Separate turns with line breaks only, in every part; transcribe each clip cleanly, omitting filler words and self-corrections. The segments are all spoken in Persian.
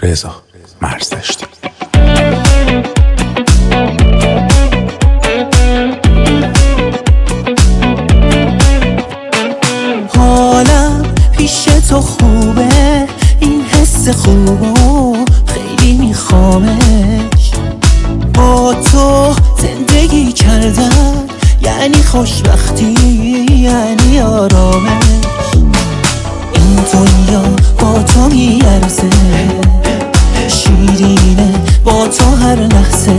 رضا مرزدشتی.
حالم پیش تو خوبه، این حس خوبو خیلی میخوامش. با تو زندگی کردن یعنی خوشبختی، یعنی آرامش. این دنیا با تو میارزه، شیرینه با تو هر لحظه.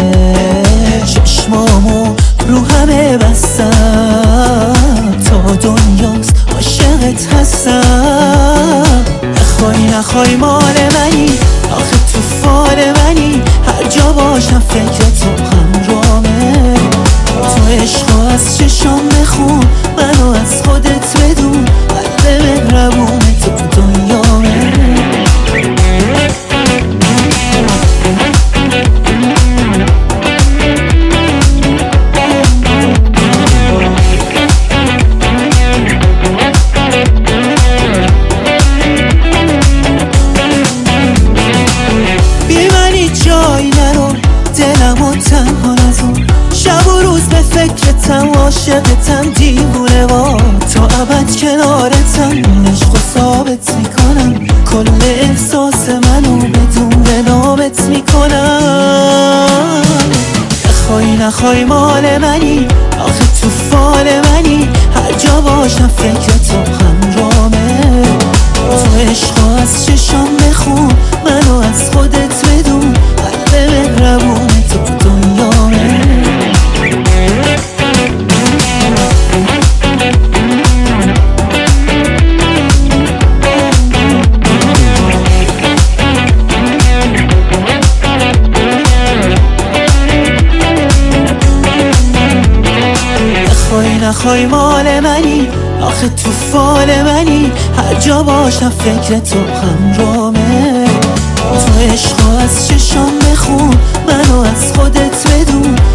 چشمامو رو همه بستم، تا دنیاست عاشقت هستم. بخوای نخوای مال منی، آخه تو فال منی. هر جا باشم فکر تو همرامه. تو عشقو از چشام بخون، منو از خودت بدون. قلب مهربون تو دنیامه. جایی نرو، دلمو تنها نذار. شب و روز به فکرتم، عاشقتم، دیوونه با تا ابد کنارتم. عشق و ثابت میکنم، کل احساس منو بدون نامت میکنم. بخوای نخوای مال منی، آخه تو فال منی. هر جا باشم فکر تو همرامه. تو عشقو از چشام بخون، منو از خودت بدون. قلب مهربون تو دنیامه. بخوای نخوای مال منی، آخه تو فال منی. هر جا باشم فکر تو همرامه. تو عشقو از چشام بخون، منو از خودت بدون.